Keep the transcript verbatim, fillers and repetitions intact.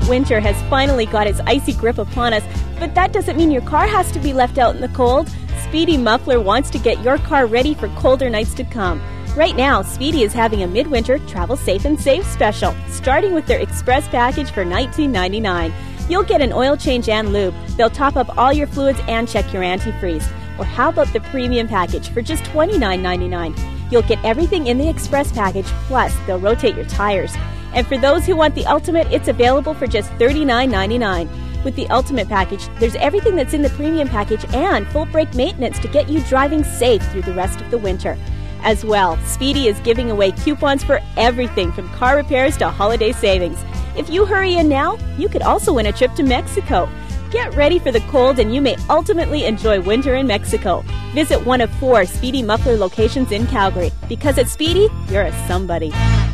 Winter has finally got its icy grip upon us, but that doesn't mean your car has to be left out in the cold. Speedy Muffler wants to get your car ready for colder nights to come. Right now, Speedy is having a midwinter Travel Safe and Save special, starting with their Express package for nineteen ninety-nine dollars. You'll get an oil change and lube. They'll top up all your fluids and check your antifreeze. Or how about the Premium package for just twenty-nine ninety-nine? You'll get everything in the Express package, plus they'll rotate your tires. And for those who want the Ultimate, it's available for just thirty-nine ninety-nine. With the Ultimate package, there's everything that's in the Premium package and full brake maintenance to get you driving safe through the rest of the winter. As well, Speedy is giving away coupons for everything from car repairs to holiday savings. If you hurry in now, you could also win a trip to Mexico. Get ready for the cold and you may ultimately enjoy winter in Mexico. Visit one of four Speedy Muffler locations in Calgary. Because at Speedy, you're a somebody.